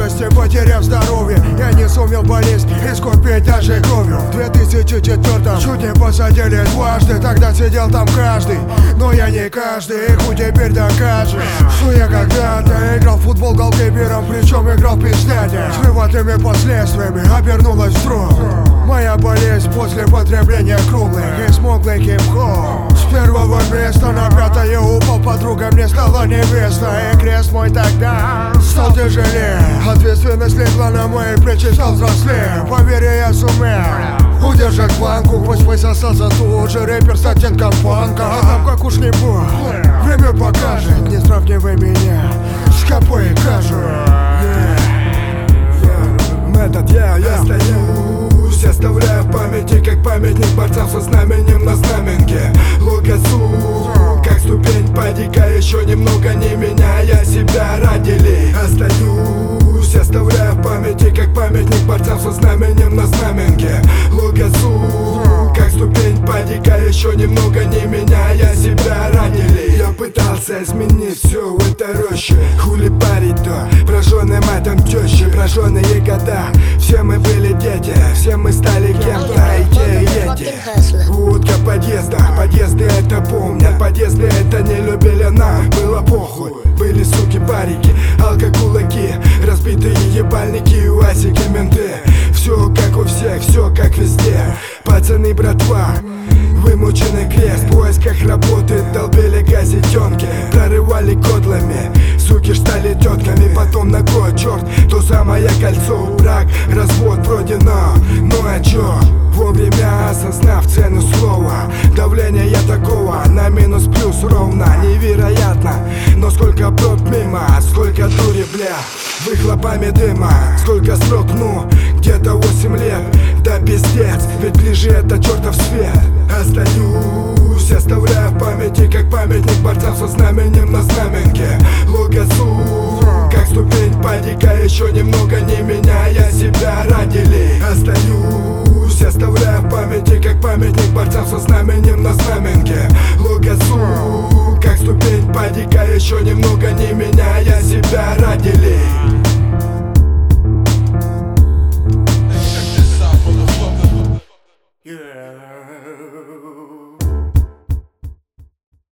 юности, потеряв здоровье, я не сумел болезнь искупить даже кровью. В 2004-м чуть не посадили дважды, тогда сидел там каждый, но я не каждый, и хуй теперь докажешь, что я когда-то играл в футбол голкипером, причем играл в пизняне, с приватными последствиями обернулась в труп. Моя болезнь после потребления круглых и смуглый хип-хоп. С первого места на пятое упал, подруга мне стала невеста, и крест мой тогда стал тяжелее. Ответственность легла на мои плечи, стал взрослее. Поверь, я сумел удержать планку, пусть высосался тут же рэпер с оттенком панка. А там как уж не будет, время покажет, не сравнивай меня с Капой и Кажу. Метод я остаюсь, оставляю в памяти, как памятник борцам со знаменем на знаменке. Лугасу, как ступень падика, еще немного не меняя себя родили. Остаюсь, оставляю в памяти, как памятник борцам со знаменем на знаменке. Лугасу, как ступень падика, еще немного не меняя себя родили. Я пытался изменить все в этой роще, хули парить то, прожженной матом тещи, прожженные года. Все мы были дети, все мы стали кем-то, и те, и эти. Утка в подъездах, подъезды это помнят, подъезды это не любили нам, было похуй. Были суки, барики, алко-кулаки, разбитые ебальники, уазики, менты. Все как у всех, все как везде. Пацаны, братва, вымученный крест, в поисках работы долбили газетенки, прорывали кодлами, суки стали тетками, потом на год, черт, то самое кольцо, брак, развод вроде ну а чё? Вовремя осознав цену слова, давление я такого на минус плюс ровно, невероятно. Но сколько проб мимо, сколько дури, бля, выхлопами дыма, сколько срок, ну, где-то 8 лет, да пиздец, ведь ближе это чертов свет. Остаюсь, оставляю в памяти, как памятник борцам со знаменем на знаменке. Лугасу, как ступень падика, еще немного не меняя себя родили. Остаюсь, оставляю в памяти, как памятник борцам со знаменем на знаменке. Лугасу, как ступень падика, еще немного не меняя себя родили.